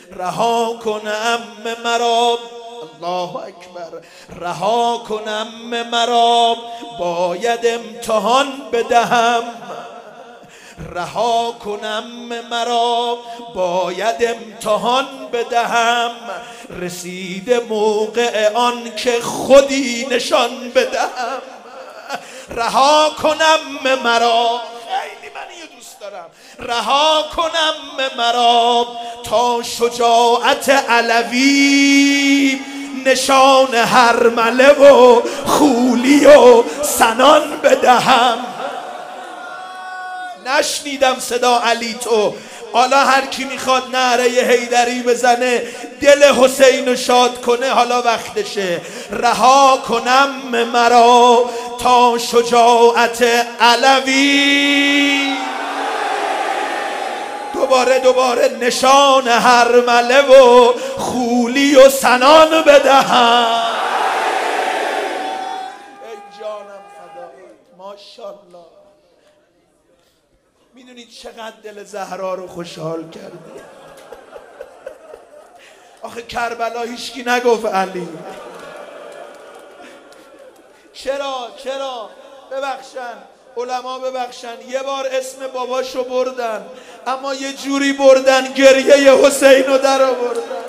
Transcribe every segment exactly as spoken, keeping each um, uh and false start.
رها کنم مرا، الله اکبر، رها کنم مرا باید امتحان بدهم، رها کنم مرا باید امتحان بدهم، رسیده موقع آن که خودی نشان بدهم، رها کنم مرا، خیلی من اینو دوست دارم، رها کنم مرا تا شجاعت علوی نشان هرمله و خولی و سنان بدهم. نشنیدم صدا علی تو، حالا هر کی میخواد نعره حیدری بزنه دل حسین رو شاد کنه حالا وقتشه. رها کنم مرا تا شجاعت علوی دوباره دوباره نشان هرمله و خولی و سنان بدهم. ای جانم فدایت، ماشاءالله. میدونید چقدر دل زهرا رو خوشحال کردی؟ آخه کربلا هیچکی نگفت علی. چرا چرا ببخشن علما، ببخشن یه بار اسم باباشو بردن اما یه جوری بردن گریه حسین رو در آوردن.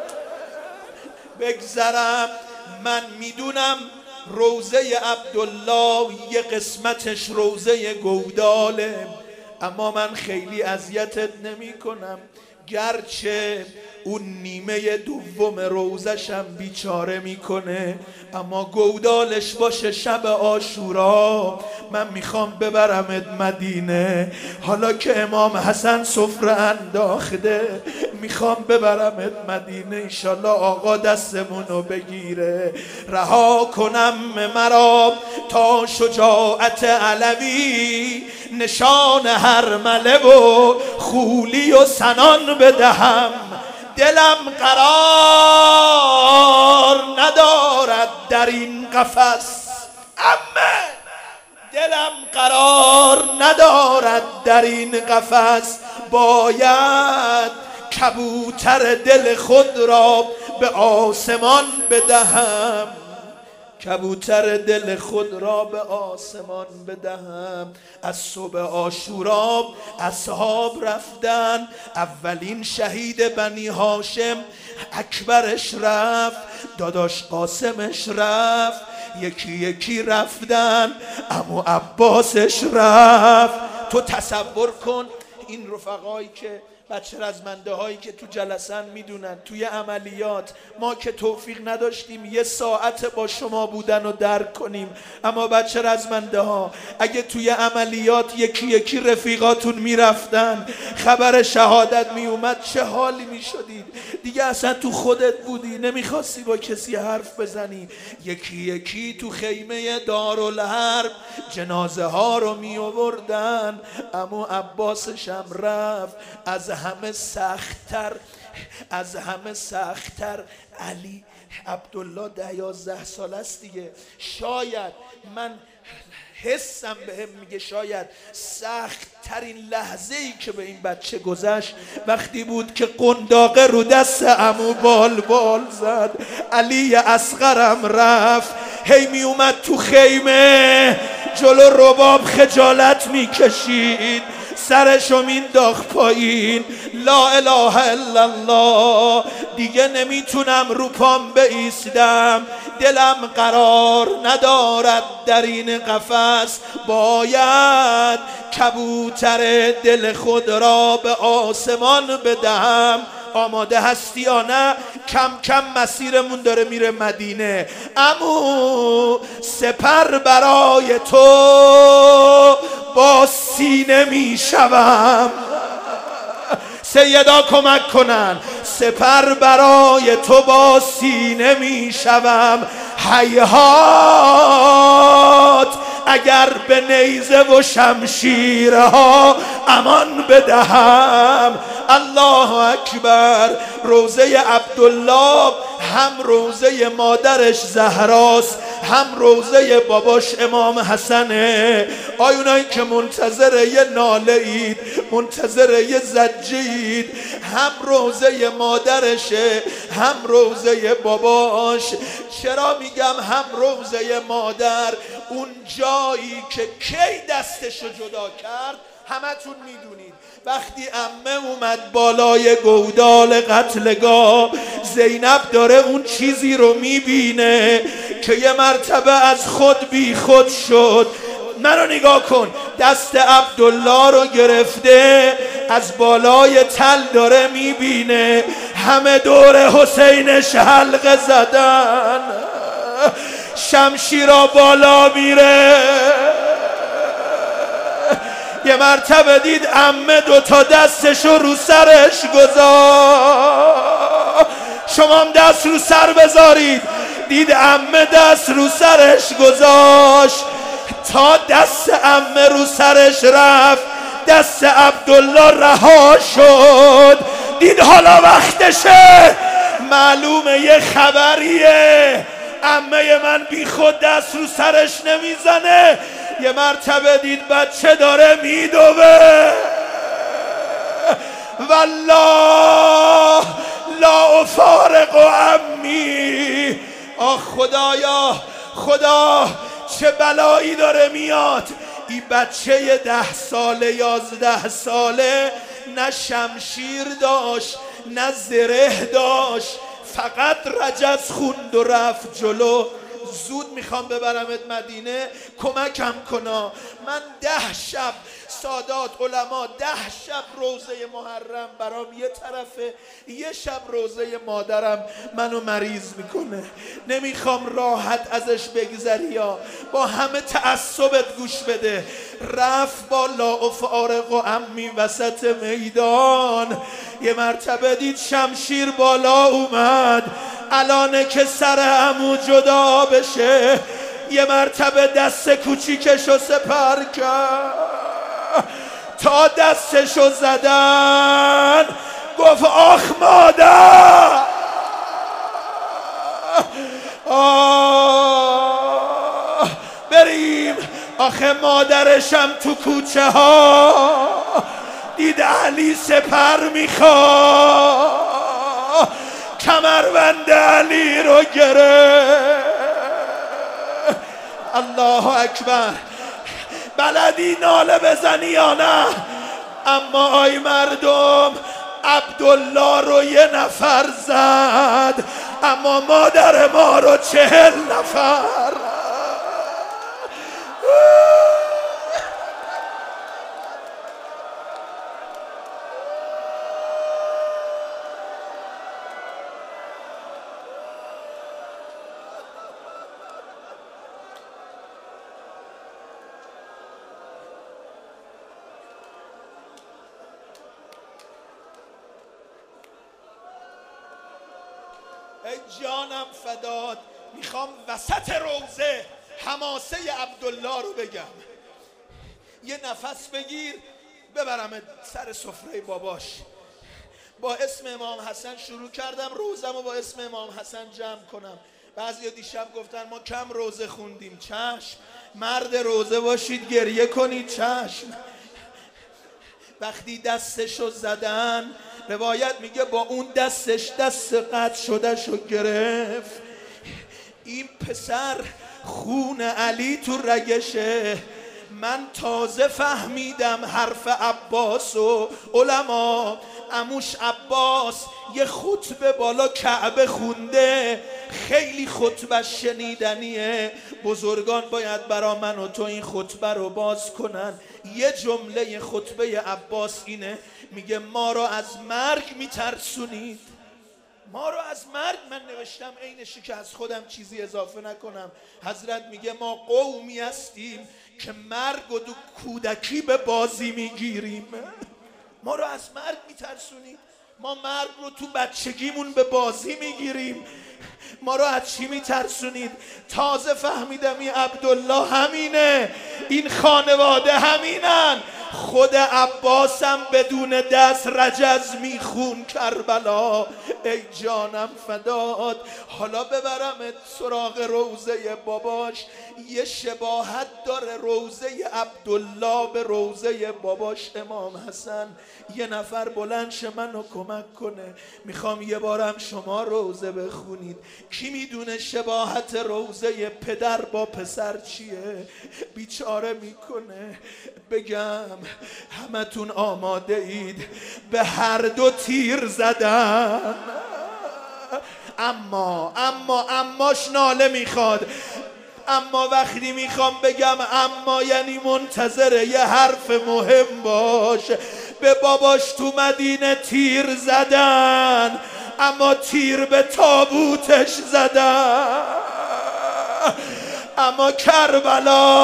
بگذرم، من میدونم روزه عبدالله یه قسمتش روزه گوداله، اما من خیلی اذیتت نمی کنم، گرچه اون نیمه دوم روزشم بیچاره میکنه، اما گودالش باشه شب عاشورا من میخوام ببرمت مدینه. حالا که امام حسن سفره انداخته میخوام ببرمت مدینه، انشالله آقا دستمونو بگیره. رها کنم مرا تا شجاعت علوی نشان هرمله و خولی و سنان بدهم، دلم قرار ندارد در این قفس، اما دلم قرار ندارد در این قفس، باید کبوتر دل خود را به آسمان بدهم، کبوتر دل خود را به آسمان بدهم. از صبح عاشورا اصحاب رفتن، اولین شهید بنی هاشم اکبرش رفت، داداش قاسمش رفت، یکی یکی رفتن، عمو عباسش رفت. تو تصور کن این رفقایی که بچه رزمنده هایی که تو جلسن میدونن توی عملیات ما که توفیق نداشتیم یه ساعت با شما بودن و درک کنیم، اما بچه رزمنده ها اگه توی عملیات یکی یکی رفیقاتون میرفتن خبر شهادت میومد چه حالی میشدید؟ دیگه اصلا تو خودت بودی نمیخواستی با کسی حرف بزنی. یکی یکی تو خیمه دارالحرب جنازه ها رو می آوردن، عمو عباسش هم رفت. از همه سخت‌تر از همه سخت‌تر علی عبدالله ده یازده سال است دیگه، شاید من حسم بهم میگه شاید سخت ترین لحظه ای که به این بچه گذشت وقتی بود که قنداقه رو دست عمو بال بال زد. علی اصغرم رفت، هی می اومد تو خیمه جلو رباب خجالت میکشید، سرشو مینداخت پایین، لا اله الا الله، دیگه نمیتونم رو پام بایستم، دلم قرار ندارد در این قفس، باید کبوتر دل خود را به آسمان بدهم. آماده هستی یا نه؟ کم کم مسیرمون داره میره مدینه. عمو سپر برای تو با سینه میشوم، سیدا کمک کنن، سپر برای تو با سینه میشوم، هیهات اگر به نیزه و شمشیرها امان بدهم. الله اکبر. روزه عبدالله هم روزه مادرش زهراست، هم روزه باباش امام حسنه. آیونایی که منتظر یه ناله اید، منتظر یه زجه اید، هم روزه مادرشه هم روزه باباش. چرا میگم هم روزه مادر؟ اون جایی که کی دستشو جدا کرد همتون میدونید. وقتی عمه اومد بالای گودال قتلگاه، زینب داره اون چیزی رو میبینه که یه مرتبه از خود بی خود شد. منو نگاه کن، دست عبدالله رو گرفته از بالای تل داره میبینه، همه دور حسینش حلقه زدن، شمشیرا بالا میره. یه مرتبه دید عمه دوتا دستشو رو سرش گذاشت. شما هم دست رو سر بذارید. دید عمه دست رو سرش گذاشت، تا دست عمه رو سرش رفت دست عبدالله رها شد. دید حالا وقتشه. معلومه یه خبریه، عمه من بی خود دست رو سرش نمیزنه. یه مرتبه دید بچه داره میدوه. والله لا افارق عمی. آه خدایا، خدا چه بلایی داره میاد. این بچه ده ساله یازده ساله نه شمشیر داشت نه زره داشت، فقط رجز خوند و رفت جلو. زود میخوام ببرمت مدینه، کمکم کنا. من ده شب سادات علما ده شب روزه محرم برام یه طرفه، یه شب روزه مادرم منو مریض میکنه. نمیخوام راحت ازش بگذری، یا با همه تعصبت گوش بده. رفت با لا افارق و عمی وسط میدان. یه مرتبه دید شمشیر بالا اومد، الانه که سر عمو جدا بشه. یه مرتبه دست کوچیکشو سپر کرد، تا دستشو زدن گفت آخ مادر، آه بریم. آخه مادرشم تو کوچه ها دید علی سپر میخواد، کمربند علی رو گرفت. الله اکبر. بلدی ناله بزنی یا نه؟ اما آی مردم، عبدالله رو یه نفر زد، اما مادر ما رو چهل نفر. ای جانم فداد. میخوام وسط روزه حماسه عبدالله رو بگم. یه نفس بگیر ببرم سر سفره باباش. با اسم امام حسن شروع کردم روزم و با اسم امام حسن جمع کنم. بعضی دیشب گفتن ما کم روزه خوندیم. چشم، مرد روزه باشید گریه کنید. چشم. وقتی دستشو زدن، روایت میگه با اون دستش دست قطع شده شو گرفت. این پسر خون علی تو رگشه. من تازه فهمیدم حرف عباس و علما. عموش عباس یه خطبه بالا کعبه خونده، خیلی خطبه شنیدنیه. بزرگان باید برا من و تو این خطبه رو باز کنن. یه جمله خطبه عباس اینه، میگه ما رو از مرگ میترسونید. ما رو از مرگ. من نوشتم عینشی که از خودم چیزی اضافه نکنم. حضرت میگه ما قومی هستیم که مرگ و دو کودکی به بازی میگیریم. ما رو از مرگ میترسونید. ما مرگ رو تو بچگیمون به بازی میگیریم. ما رو از چی میترسونید؟ تازه فهمیدم این عبدالله همینه، این خانواده همینن. خود عباسم بدون دست رجز میخون کربلا. ای جانم فداد. حالا ببرمت سراغ روزه باباش. یه شباهت داره روزه عبدالله به روزه باباش امام حسن. یه نفر بلند شه منو کمک کنه، میخوام یه بارم شما روزه بخونید. کی میدونه شباهت روزه پدر با پسر چیه؟ بیچاره میکنه. بگم همتون آماده اید به هر دو تیر زدن. اما اما اماش ناله میخواد. اما وقتی میخوام بگم اما یعنی منتظر یه حرف مهم باش. به باباش تو مدینه تیر زدن، اما تیر به تابوتش زدن. اما کربلا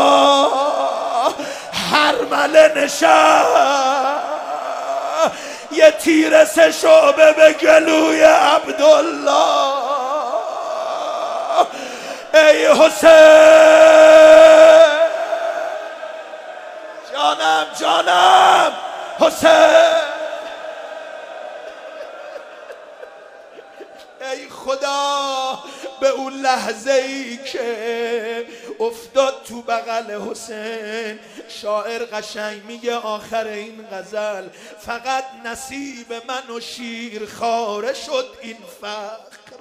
هرمله نشست، یه تیر سه شعبه به گلوی عبدالله. ای حسین جانم جانم حسین. ای خدا به اون لحظه ای که افتاد تو بغل حسین. شاعر قشنگ میگه آخر این غزل فقط نصیب من و شیر خاره شد این فقر.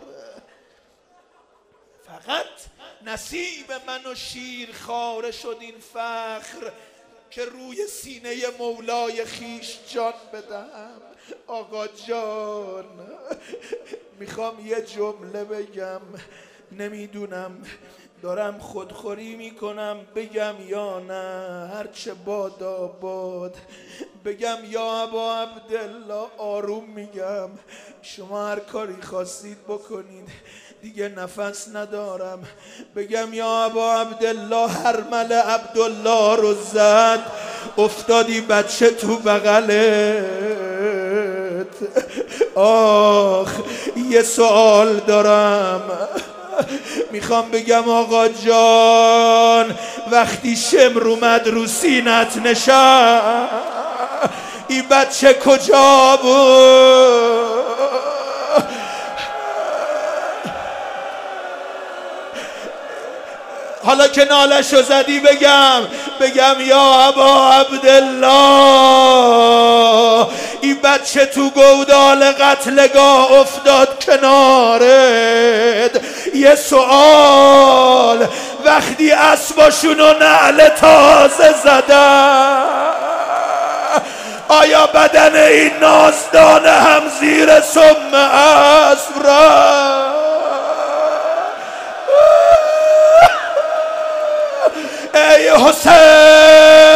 فقط نصیب من و شیر خاره شد این فخر که روی سینه مولای خیش جان بدم. آقا جان میخوام یه جمله بگم، نمیدونم دارم خودخوری میکنم بگم یا نه. هرچه بادا باد بگم یا ابا عبدالله. آروم میگم، شما هر کاری خواستید بکنید، دیگه نفس ندارم. بگم یا ابا عبدالله هرمل عبدالله رو زد، افتادی بچه تو بغلت. آخ یه سوال دارم، میخوام بگم آقا جان وقتی شمر اومد رو سینت نشست، این بچه کجا بود؟ حالا که نالشو زدی بگم بگم یا ابا عبدالله این بچه تو گودال قتلگاه افتاد کنارت. یه سوال، وقتی اسباشونو نعل تازه زدن آیا بدن این نازدانه هم زیر سم اسب رفت؟ ای حسین